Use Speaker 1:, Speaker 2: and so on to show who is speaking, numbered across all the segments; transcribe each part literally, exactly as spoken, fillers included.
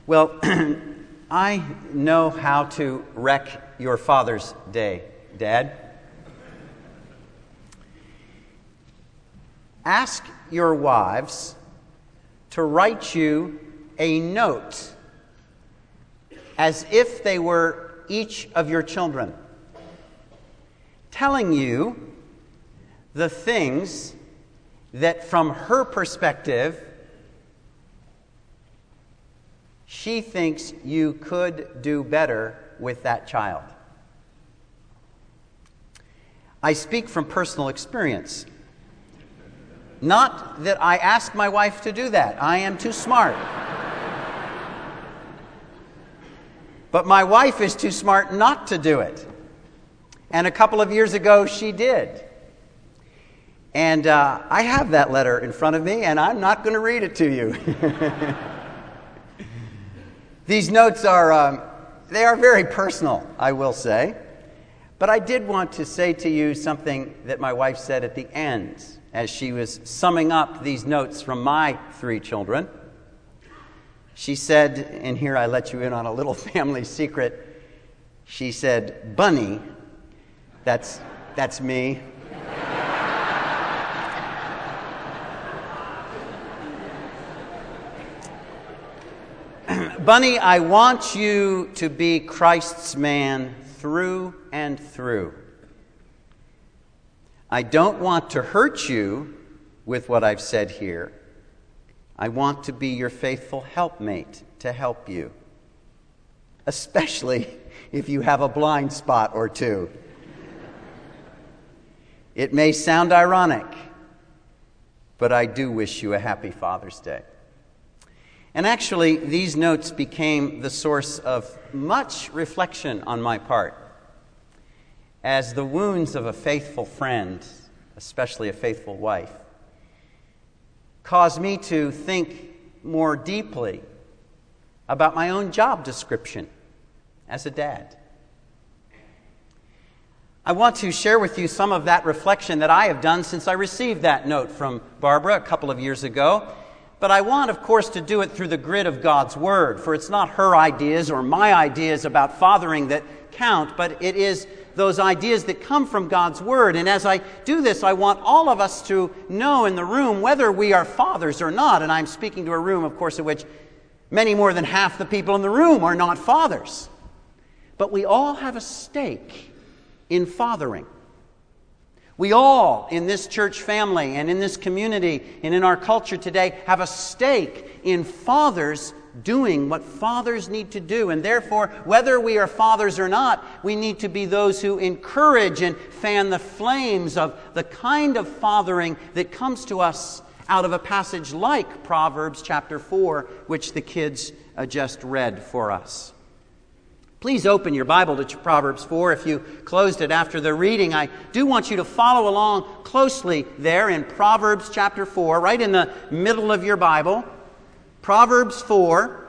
Speaker 1: Well, I know how to wreck your Father's Day, Dad. Ask your wives to write you a note as if they were each of your children, telling you the things that from her perspective she thinks you could do better with that child. I speak from personal experience. Not that I ask my wife to do that. I am too smart. But my wife is too smart not to do it. And a couple of years ago, she did. And uh, I have that letter in front of me, and I'm not going to read it to you. These notes are, um, they are very personal, I will say. But I did want to say to you something that my wife said at the end as she was summing up these notes from my three children. She said, and here I let you in on a little family secret, she said, "Bunny," that's, that's me. "Bunny, I want you to be Christ's man through and through. I don't want to hurt you with what I've said here. I want to be your faithful helpmate to help you, especially if you have a blind spot or two. It may sound ironic, but I do wish you a happy Father's Day." And actually, these notes became the source of much reflection on my part, as the wounds of a faithful friend, especially a faithful wife, caused me to think more deeply about my own job description as a dad. I want to share with you some of that reflection that I have done since I received that note from Barbara a couple of years ago. But I want, of course, to do it through the grid of God's Word, for it's not her ideas or my ideas about fathering that count, but it is those ideas that come from God's Word. And as I do this, I want all of us to know in the room whether we are fathers or not. And I'm speaking to a room, of course, in which many more than half the people in the room are not fathers. But we all have a stake in fathering. We all in this church family and in this community and in our culture today have a stake in fathers doing what fathers need to do. And therefore, whether we are fathers or not, we need to be those who encourage and fan the flames of the kind of fathering that comes to us out of a passage like Proverbs chapter four, which the kids uh, just read for us. Please open your Bible to Proverbs four. If you closed it after the reading, I do want you to follow along closely there in Proverbs chapter four, right in the middle of your Bible. Proverbs four.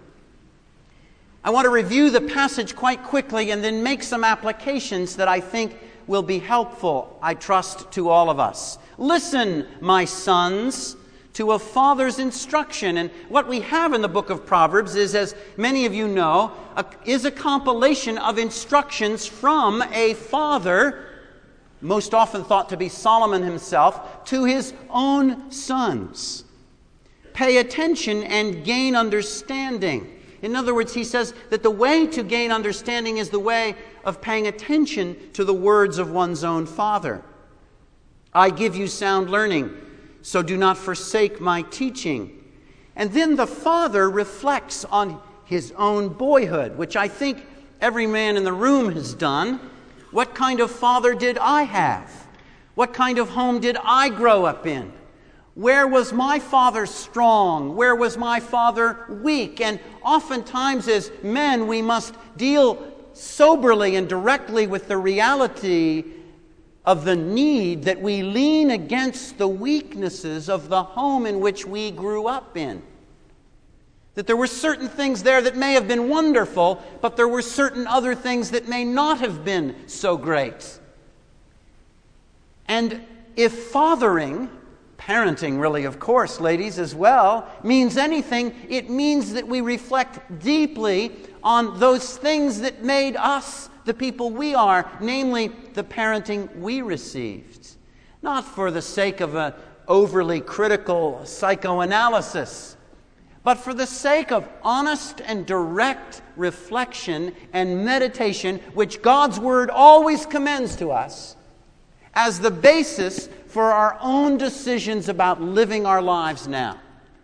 Speaker 1: I want to review the passage quite quickly and then make some applications that I think will be helpful, I trust, to all of us. "Listen, my sons, to a father's instruction." And what we have in the book of Proverbs is, as many of you know, a, is a compilation of instructions from a father, most often thought to be Solomon himself, to his own sons. Pay attention and gain understanding. In other words, he says that the way to gain understanding is the way of paying attention to the words of one's own father. "I give you sound learning, so do not forsake my teaching." And then the father reflects on his own boyhood, which I think every man in the room has done. What kind of father did I have? What kind of home did I grow up in? Where was my father strong? Where was my father weak? And oftentimes as men, we must deal soberly and directly with the reality of the need that we lean against the weaknesses of the home in which we grew up in. That there were certain things there that may have been wonderful, but there were certain other things that may not have been so great. And if fathering parenting, really, of course, ladies, as well, means anything, it means that we reflect deeply on those things that made us the people we are, namely the parenting we received. Not for the sake of an overly critical psychoanalysis, but for the sake of honest and direct reflection and meditation, which God's Word always commends to us as the basis for our own decisions about living our lives now.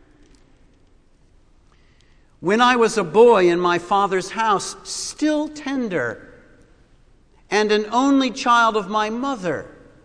Speaker 1: When I was a boy in my father's house, still tender, and an only child of my mother,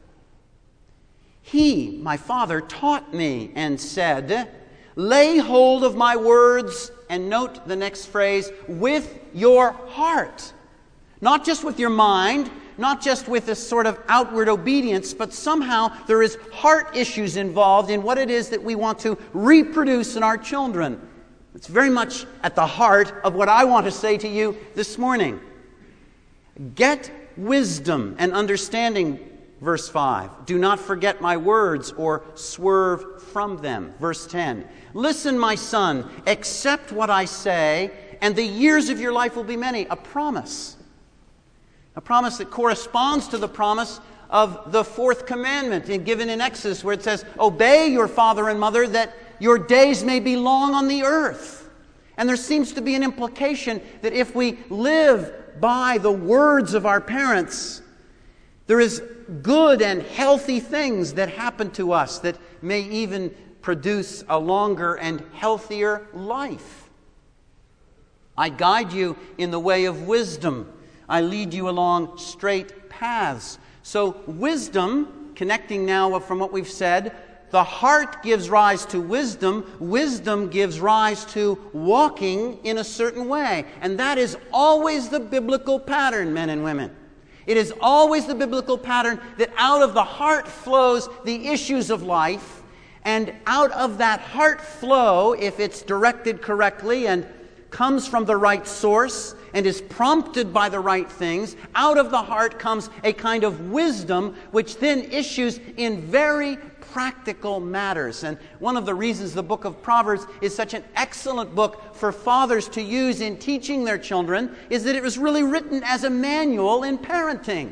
Speaker 1: he, my father, taught me and said, lay hold of my words, and note the next phrase, with your heart. Not just with your mind, not just with this sort of outward obedience, but somehow there is heart issues involved in what it is that we want to reproduce in our children. It's very much at the heart of what I want to say to you this morning. Get wisdom and understanding, verse five. Do not forget my words or swerve from them. Verse ten. Listen, my son, accept what I say, and the years of your life will be many. A promise. A promise that corresponds to the promise of the fourth commandment given in Exodus, where it says, obey your father and mother that your days may be long on the earth. And there seems to be an implication that if we live by the words of our parents, there is good and healthy things that happen to us that may even produce a longer and healthier life. I guide you in the way of wisdom. I lead you along straight paths. So wisdom, connecting now from what we've said, the heart gives rise to wisdom. Wisdom gives rise to walking in a certain way. And that is always the biblical pattern, men and women. It is always the biblical pattern that out of the heart flows the issues of life. And out of that heart flow, if it's directed correctly and comes from the right source and is prompted by the right things, out of the heart comes a kind of wisdom which then issues in very practical matters. And one of the reasons the book of Proverbs is such an excellent book for fathers to use in teaching their children is that it was really written as a manual in parenting.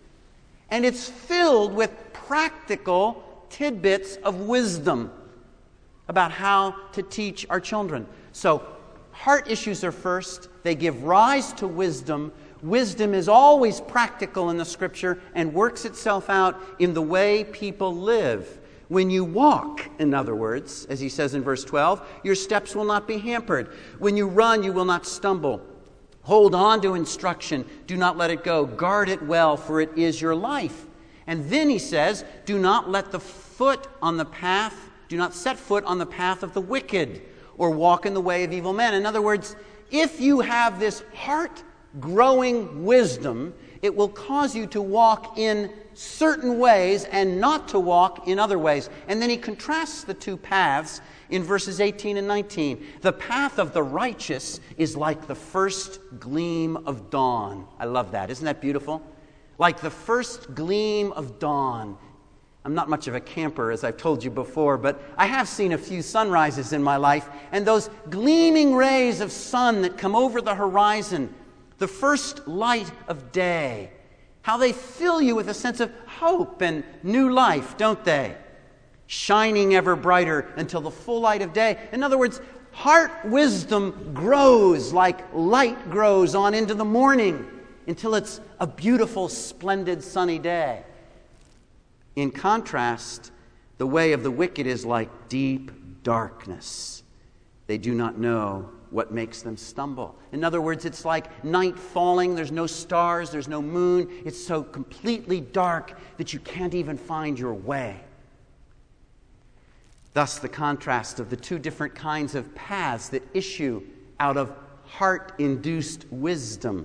Speaker 1: And it's filled with practical tidbits of wisdom about how to teach our children. So, heart issues are first. They give rise to wisdom. Wisdom is always practical in the Scripture and works itself out in the way people live. When you walk, in other words, as he says in verse twelve, your steps will not be hampered. When you run, you will not stumble. Hold on to instruction. Do not let it go. Guard it well, for it is your life. And then he says, do not let the foot on the path, do not set foot on the path of the wicked, or walk in the way of evil men. In other words, if you have this heart-growing wisdom, it will cause you to walk in certain ways and not to walk in other ways. And then he contrasts the two paths in verses eighteen and nineteen. The path of the righteous is like the first gleam of dawn. I love that. Isn't that beautiful? Like the first gleam of dawn. I'm not much of a camper, as I've told you before, but I have seen a few sunrises in my life, and those gleaming rays of sun that come over the horizon, the first light of day, how they fill you with a sense of hope and new life, don't they? Shining ever brighter until the full light of day. In other words, heart wisdom grows like light grows on into the morning until it's a beautiful, splendid, sunny day. In contrast, the way of the wicked is like deep darkness. They do not know what makes them stumble. In other words, it's like night falling. There's no stars. There's no moon. It's so completely dark that you can't even find your way. Thus, the contrast of the two different kinds of paths that issue out of heart-induced wisdom.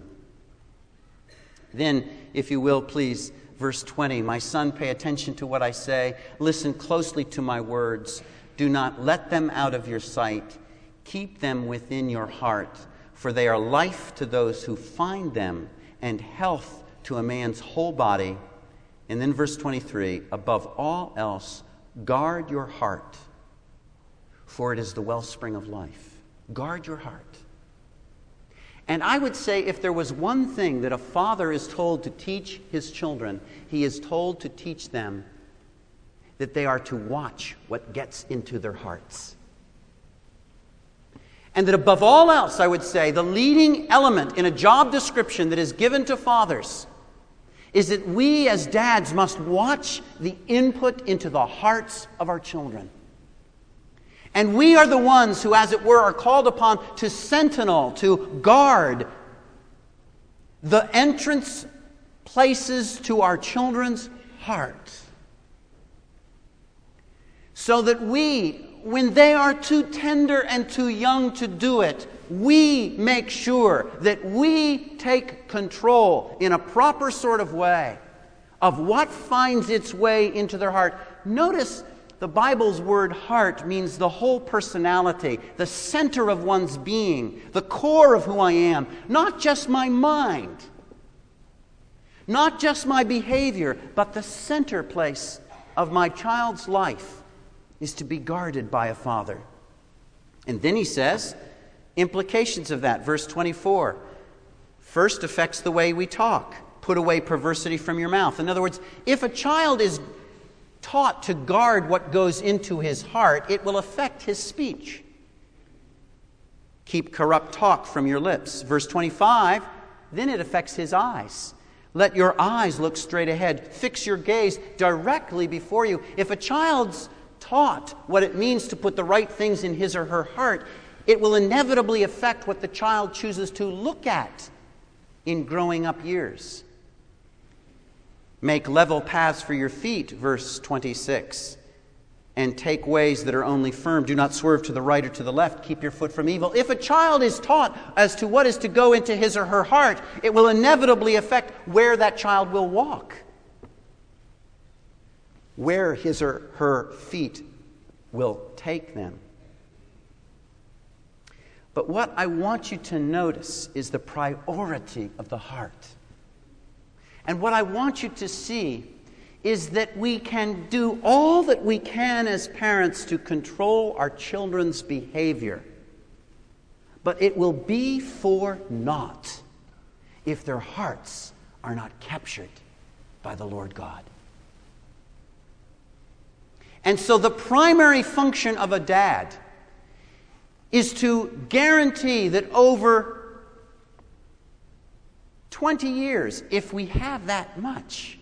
Speaker 1: Then, if you will, please, verse twenty, my son, pay attention to what I say. Listen closely to my words. Do not let them out of your sight. Keep them within your heart, for they are life to those who find them and health to a man's whole body. And then verse twenty-three, above all else, Guard your heart, for it is the wellspring of life. Guard your heart. And I would say if there was one thing that a father is told to teach his children, he is told to teach them that they are to watch what gets into their hearts. And that above all else, I would say, the leading element in a job description that is given to fathers is that we as dads must watch the input into the hearts of our children. And we are the ones who, as it were, are called upon to sentinel, to guard the entrance places to our children's hearts. So that we, when they are too tender and too young to do it, we make sure that we take control in a proper sort of way of what finds its way into their heart. Notice the Bible's word heart means the whole personality, the center of one's being, the core of who I am, not just my mind, not just my behavior, but the center place of my child's life is to be guarded by a father. And then he says, implications of that, verse twenty-four. First affects the way we talk. Put away perversity from your mouth. In other words, if a child is taught to guard what goes into his heart, it will affect his speech. Keep corrupt talk from your lips. Verse twenty-five, then it affects his eyes. Let your eyes look straight ahead. Fix your gaze directly before you. If a child's taught what it means to put the right things in his or her heart, it will inevitably affect what the child chooses to look at in growing up years. Make level paths for your feet, verse twenty-six, and take ways that are only firm. Do not swerve to the right or to the left. Keep your foot from evil. If a child is taught as to what is to go into his or her heart, it will inevitably affect where that child will walk, where his or her feet will take them. But what I want you to notice is the priority of the heart. And what I want you to see is that we can do all that we can as parents to control our children's behavior. But it will be for naught if their hearts are not captured by the Lord God. And so the primary function of a dad is to guarantee that over twenty years, if we have that much,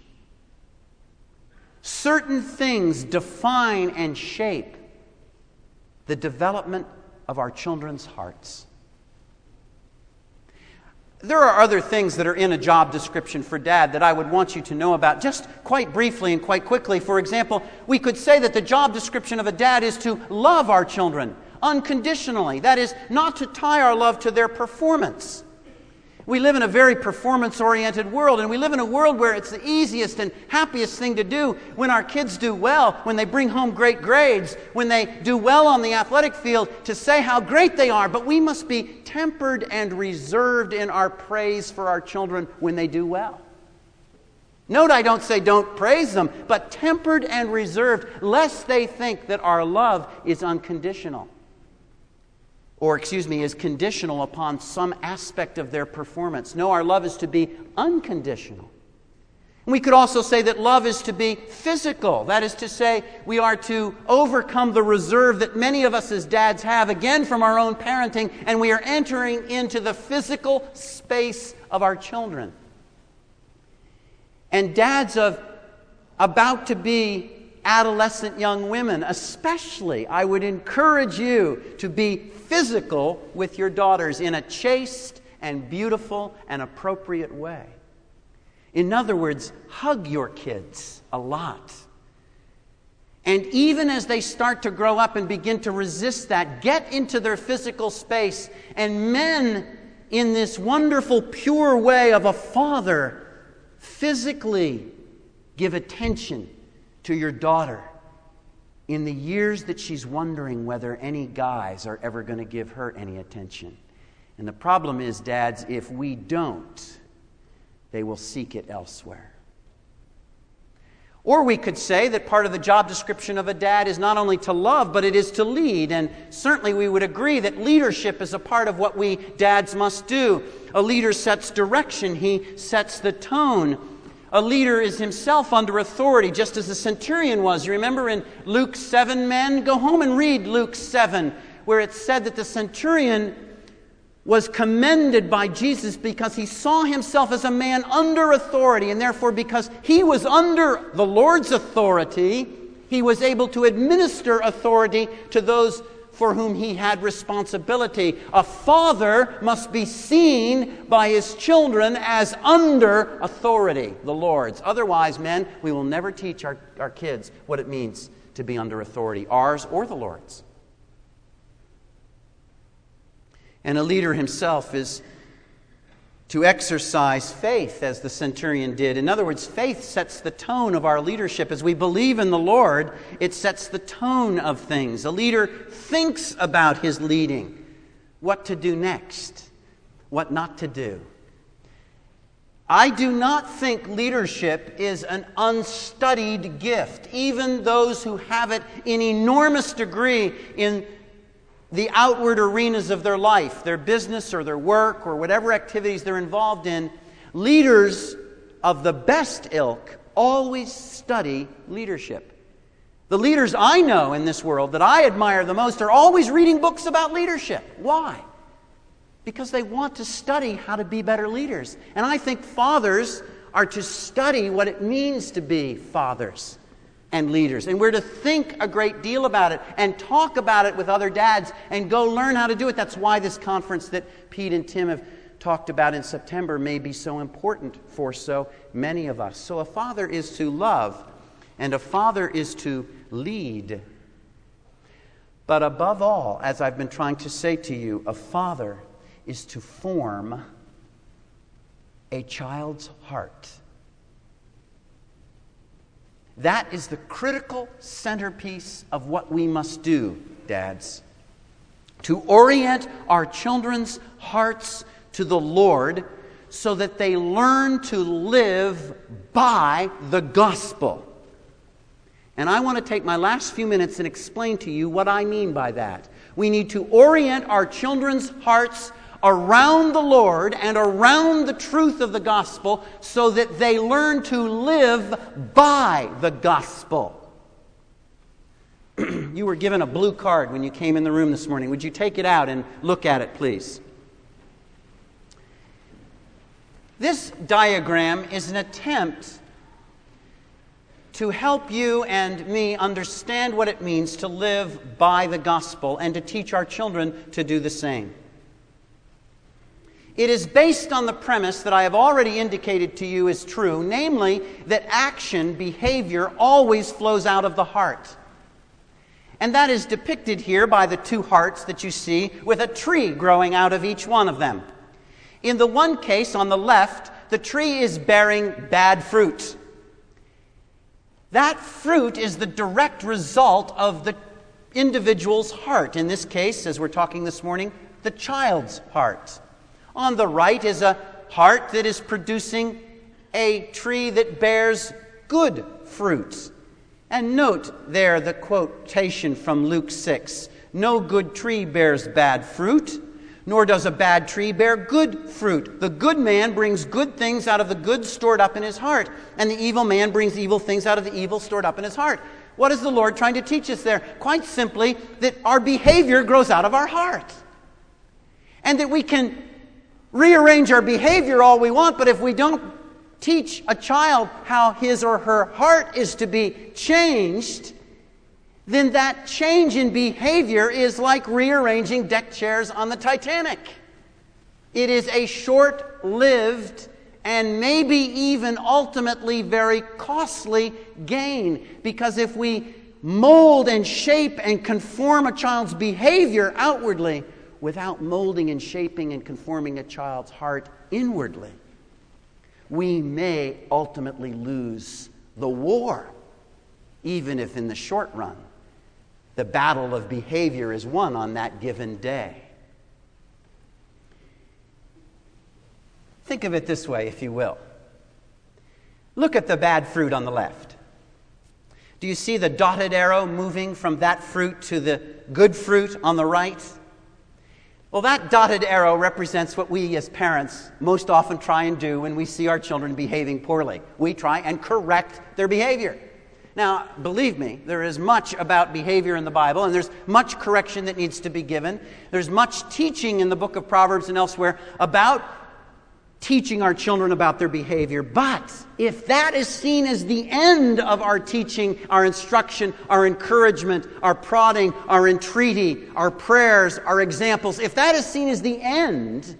Speaker 1: certain things define and shape the development of our children's hearts. There are other things that are in a job description for dad that I would want you to know about, just quite briefly and quite quickly. For example, we could say that the job description of a dad is to love our children unconditionally. That is, not to tie our love to their performance. We live in a very performance-oriented world, and we live in a world where it's the easiest and happiest thing to do when our kids do well, when they bring home great grades, when they do well on the athletic field, to say how great they are. But we must be tempered and reserved in our praise for our children when they do well. Note, I don't say don't praise them, but tempered and reserved, lest they think that our love is unconditional. Or, excuse me, is conditional upon some aspect of their performance. No, our love is to be unconditional. And we could also say that love is to be physical. That is to say, we are to overcome the reserve that many of us as dads have, again from our own parenting, and we are entering into the physical space of our children. And dads of about to be adolescent young women, especially, I would encourage you to be physical with your daughters in a chaste and beautiful and appropriate way. In other words, hug your kids a lot. And even as they start to grow up and begin to resist that, get into their physical space. And men, in this wonderful, pure way of a father, physically give attention to your daughter in the years that she's wondering whether any guys are ever going to give her any attention. And the problem is, dads, if we don't, they will seek it elsewhere. Or we could say that part of the job description of a dad is not only to love, but it is to lead. And certainly we would agree that leadership is a part of what we dads must do. A leader sets direction. He sets the tone. A leader is himself under authority, just as the centurion was. You remember in Luke seven, men? Go home and read Luke seven, where it said that the centurion was commended by Jesus because he saw himself as a man under authority, and therefore because he was under the Lord's authority, he was able to administer authority to those for whom he had responsibility. A father must be seen by his children as under authority, the Lord's. Otherwise, men, we will never teach our, our kids what it means to be under authority, ours or the Lord's. And a leader himself is to exercise faith as the centurion did. In other words, faith sets the tone of our leadership. As we believe in the Lord, it sets the tone of things. A leader thinks about his leading, what to do next, what not to do. I do not think leadership is an unstudied gift. Even those who have it in enormous degree in the outward arenas of their life, their business or their work or whatever activities they're involved in, leaders of the best ilk always study leadership. The leaders I know in this world that I admire the most are always reading books about leadership. Why? Because they want to study how to be better leaders. And I think fathers are to study what it means to be fathers and leaders. And we're to think a great deal about it and talk about it with other dads and go learn how to do it. That's why this conference that Pete and Tim have talked about in September may be so important for so many of us. So a father is to love and a father is to lead. But above all, as I've been trying to say to you, a father is to form a child's heart. That is the critical centerpiece of what we must do, dads. To orient our children's hearts to the Lord so that they learn to live by the gospel. And I want to take my last few minutes and explain to you what I mean by that. We need to orient our children's hearts around the Lord and around the truth of the gospel so that they learn to live by the gospel. You were given a blue card when you came in the room this morning. Would you take it out and look at it, please? This diagram is an attempt to help you and me understand what it means to live by the gospel and to teach our children to do the same. It is based on the premise that I have already indicated to you is true, namely that action, behavior, always flows out of the heart. And that is depicted here by the two hearts that you see with a tree growing out of each one of them. In the one case on the left, the tree is bearing bad fruit. That fruit is the direct result of the individual's heart. In this case, as we're talking this morning, the child's heart. On the right is a heart that is producing a tree that bears good fruit. And note there the quotation from Luke six. No good tree bears bad fruit, nor does a bad tree bear good fruit. The good man brings good things out of the good stored up in his heart, and the evil man brings evil things out of the evil stored up in his heart. What is the Lord trying to teach us there? Quite simply, that our behavior grows out of our heart. And that we can rearrange our behavior all we want, but if we don't teach a child how his or her heart is to be changed, then that change in behavior is like rearranging deck chairs on the Titanic. It is a short-lived and maybe even ultimately very costly gain, because if we mold and shape and conform a child's behavior outwardly without molding and shaping and conforming a child's heart inwardly, we may ultimately lose the war, even if in the short run the battle of behavior is won on that given day. Think of it this way, if you will. Look at the bad fruit on the left. Do you see the dotted arrow moving from that fruit to the good fruit on the right? Well, that dotted arrow represents what we as parents most often try and do when we see our children behaving poorly. We try and correct their behavior. Now, believe me, there is much about behavior in the Bible, and there's much correction that needs to be given. There's much teaching in the book of Proverbs and elsewhere about teaching our children about their behavior. But if that is seen as the end of our teaching, our instruction, our encouragement, our prodding, our entreaty, our prayers, our examples, if that is seen as the end,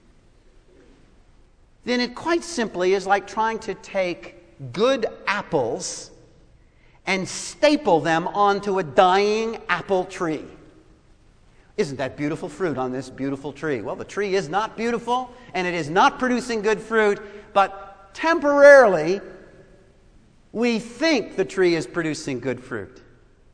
Speaker 1: then it quite simply is like trying to take good apples and staple them onto a dying apple tree. Isn't that beautiful fruit on this beautiful tree? Well, the tree is not beautiful, and it is not producing good fruit, but temporarily, we think the tree is producing good fruit.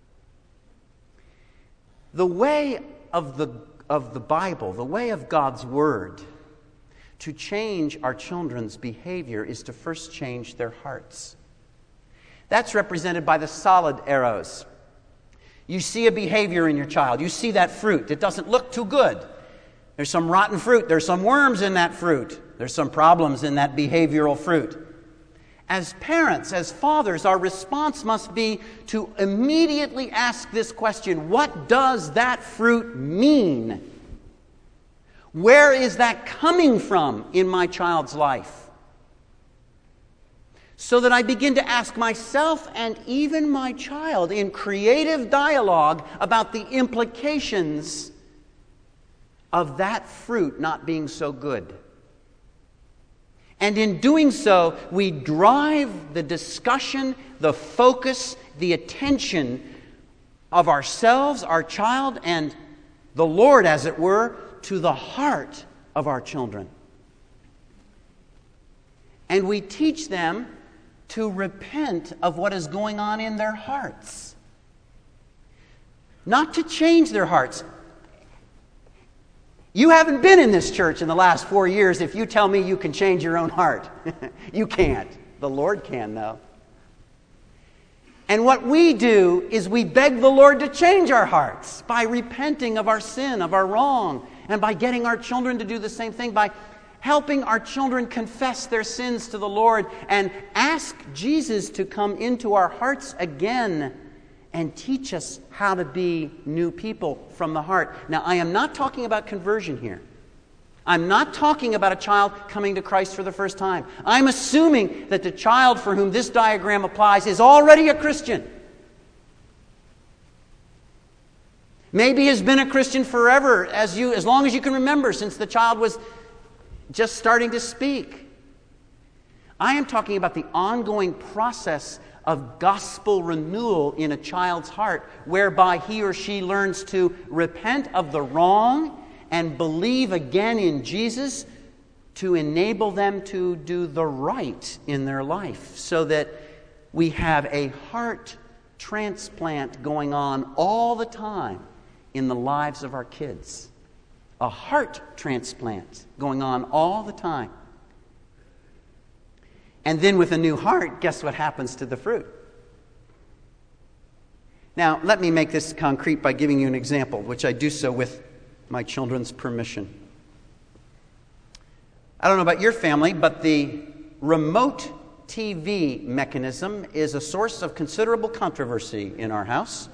Speaker 1: The way of the, of the Bible, the way of God's Word, to change our children's behavior is to first change their hearts. That's represented by the solid arrows. You see a behavior in your child. You see that fruit. It doesn't look too good. There's some rotten fruit. There's some worms in that fruit. There's some problems in that behavioral fruit. As parents, as fathers, our response must be to immediately ask this question: what does that fruit mean? Where is that coming from in my child's life? So that I begin to ask myself and even my child in creative dialogue about the implications of that fruit not being so good. And in doing so, we drive the discussion, the focus, the attention of ourselves, our child, and the Lord, as it were, to the heart of our children. And we teach them to repent of what is going on in their hearts. Not to change their hearts. You haven't been in this church in the last four years if you tell me you can change your own heart. You can't. The Lord can, though. And what we do is we beg the Lord to change our hearts by repenting of our sin, of our wrong, and by getting our children to do the same thing, by helping our children confess their sins to the Lord and ask Jesus to come into our hearts again and teach us how to be new people from the heart. Now, I am not talking about conversion here. I'm not talking about a child coming to Christ for the first time. I'm assuming that the child for whom this diagram applies is already a Christian. Maybe has been a Christian forever, as you, as long as you can remember, since the child was just starting to speak. I am talking about the ongoing process of gospel renewal in a child's heart, whereby he or she learns to repent of the wrong and believe again in Jesus to enable them to do the right in their life, so that we have a heart transplant going on all the time in the lives of our kids. A heart transplant going on all the time. And then with a new heart, guess what happens to the fruit? Now, let me make this concrete by giving you an example, which I do so with my children's permission. I don't know about your family, but the remote T V mechanism is a source of considerable controversy in our house.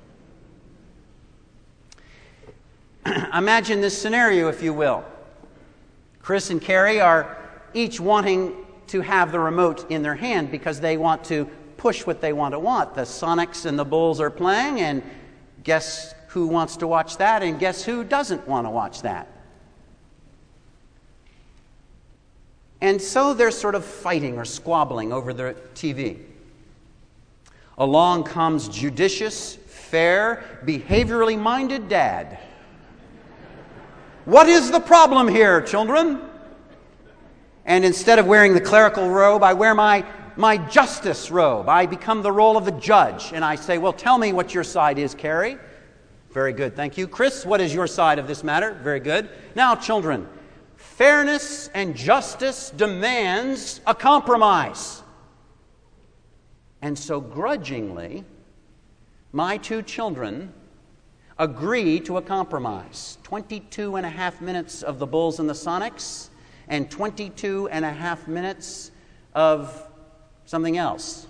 Speaker 1: Imagine this scenario, if you will. Chris and Carrie are each wanting to have the remote in their hand because they want to push what they want to want. The Sonics and the Bulls are playing, and guess who wants to watch that, and guess who doesn't want to watch that? And so they're sort of fighting or squabbling over the T V. Along comes judicious, fair, behaviorally minded dad. What is the problem here, children? And instead of wearing the clerical robe, I wear my, my justice robe. I become the role of the judge. And I say, well, tell me what your side is, Carrie. Very good, thank you. Chris, what is your side of this matter? Very good. Now, children, fairness and justice demands a compromise. And so grudgingly, my two children agree to a compromise. twenty-two and a half minutes of the Bulls and the Sonics, and twenty-two and a half minutes of something else.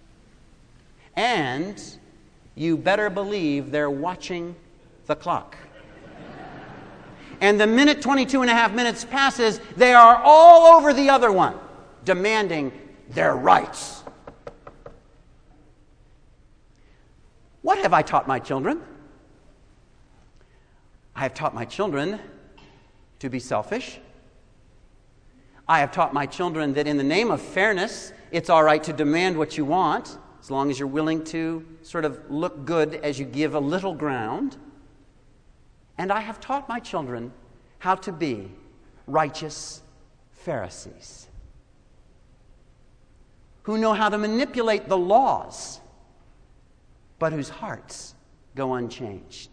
Speaker 1: And you better believe they're watching the clock. And the minute twenty-two and a half minutes passes, they are all over the other one, demanding their rights. What have I taught my children? I have taught my children to be selfish. I have taught my children that in the name of fairness, it's all right to demand what you want, as long as you're willing to sort of look good as you give a little ground. And I have taught my children how to be righteous Pharisees, who know how to manipulate the laws, but whose hearts go unchanged.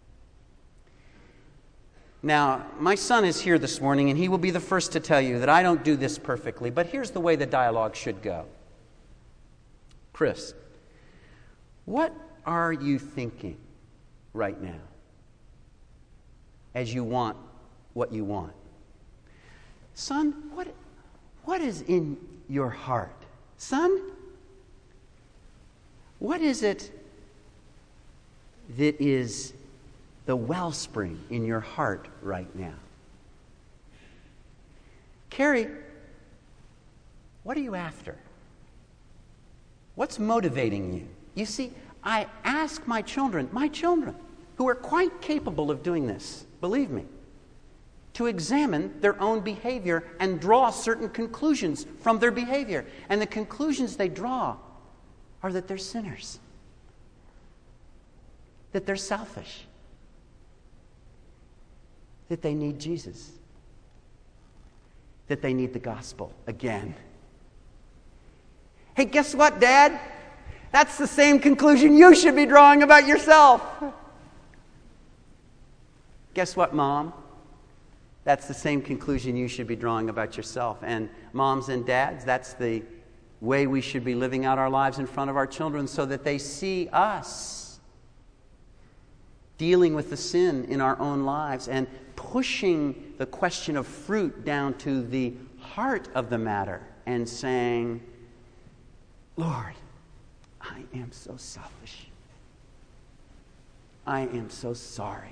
Speaker 1: Now, my son is here this morning, and he will be the first to tell you that I don't do this perfectly, but here's the way the dialogue should go. Chris, what are you thinking right now as you want what you want? Son, what, what is in your heart? Son, what is it that is the wellspring in your heart right now? Carrie, what are you after? What's motivating you? You see, I ask my children, my children, who are quite capable of doing this, believe me, to examine their own behavior and draw certain conclusions from their behavior. And the conclusions they draw are that they're sinners, that they're selfish, that they need Jesus, that they need the gospel again. Hey, guess what, Dad? That's the same conclusion you should be drawing about yourself. Guess what, Mom? That's the same conclusion you should be drawing about yourself. And moms and dads, that's the way we should be living out our lives in front of our children, so that they see us dealing with the sin in our own lives and pushing the question of fruit down to the heart of the matter and saying, Lord, I am so selfish. I am so sorry.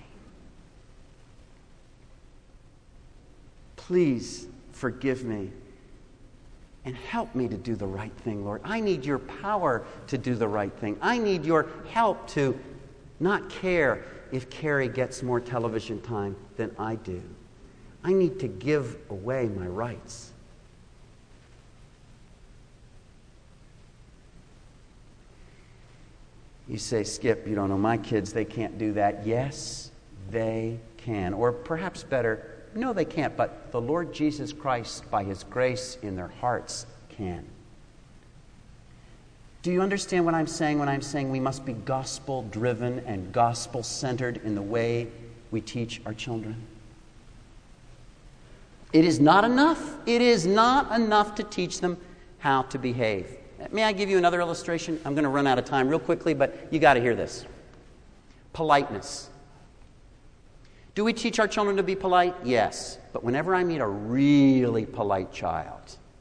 Speaker 1: Please forgive me and help me to do the right thing, Lord. I need your power to do the right thing. I need your help to not care if Carrie gets more television time than I do. I need to give away my rights. You say, Skip, you don't know my kids, they can't do that. Yes, they can. Or perhaps better, no, they can't, but the Lord Jesus Christ, by His grace in their hearts, can. Do you understand what I'm saying when I'm saying we must be gospel-driven and gospel-centered in the way we teach our children? It is not enough. It is not enough to teach them how to behave. May I give you another illustration? I'm going to run out of time real quickly, but you got to hear this. Politeness. Do we teach our children to be polite? Yes. But whenever I meet a really polite child,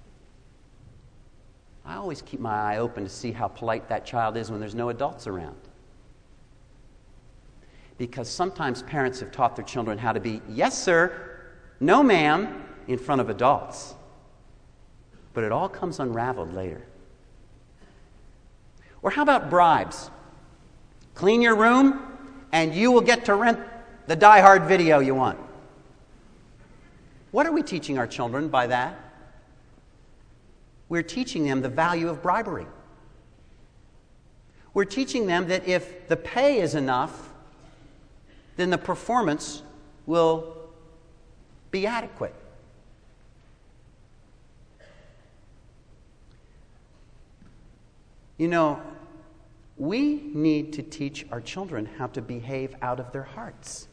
Speaker 1: I always keep my eye open to see how polite that child is when there's no adults around. Because sometimes parents have taught their children how to be, yes, sir, no, ma'am, in front of adults. But it all comes unraveled later. Or how about bribes? Clean your room, and you will get to rent the Die Hard video you want. What are we teaching our children by that? We're teaching them the value of bribery. We're teaching them that if the pay is enough, then the performance will be adequate. You know, we need to teach our children how to behave out of their hearts.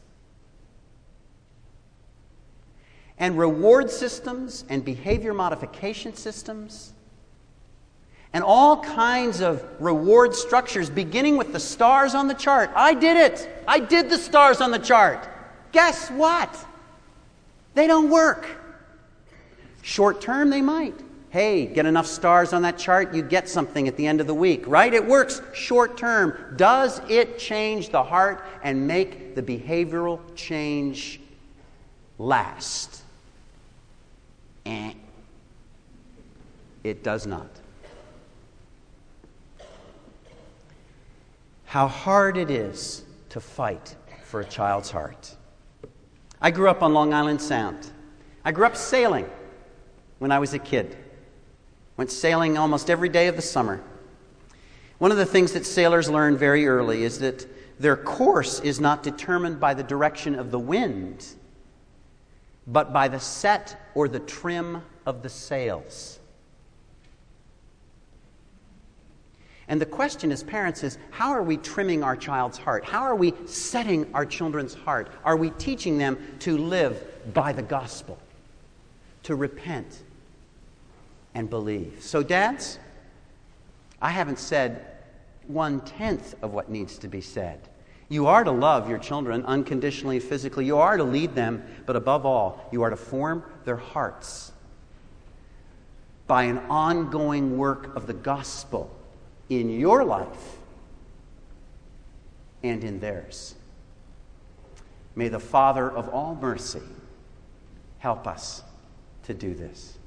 Speaker 1: And reward systems and behavior modification systems and all kinds of reward structures, beginning with the stars on the chart. I did it. I did the stars on the chart. Guess what? They don't work. Short term, they might. Hey, get enough stars on that chart, you get something at the end of the week, right? It works short term. Does it change the heart and make the behavioral change last? Eh. It does not. How hard it is to fight for a child's heart. I grew up on Long Island Sound. I grew up sailing when I was a kid. Went sailing almost every day of the summer. One of the things that sailors learn very early is that their course is not determined by the direction of the wind, but by the set or the trim of the sails. And the question as parents is, how are we trimming our child's heart? How are we setting our children's heart? Are we teaching them to live by the gospel, to repent and believe? So dads, I haven't said one-tenth of what needs to be said. You are to love your children unconditionally, physically. You are to lead them, but above all, you are to form their hearts by an ongoing work of the gospel in your life and in theirs. May the Father of all mercy help us to do this.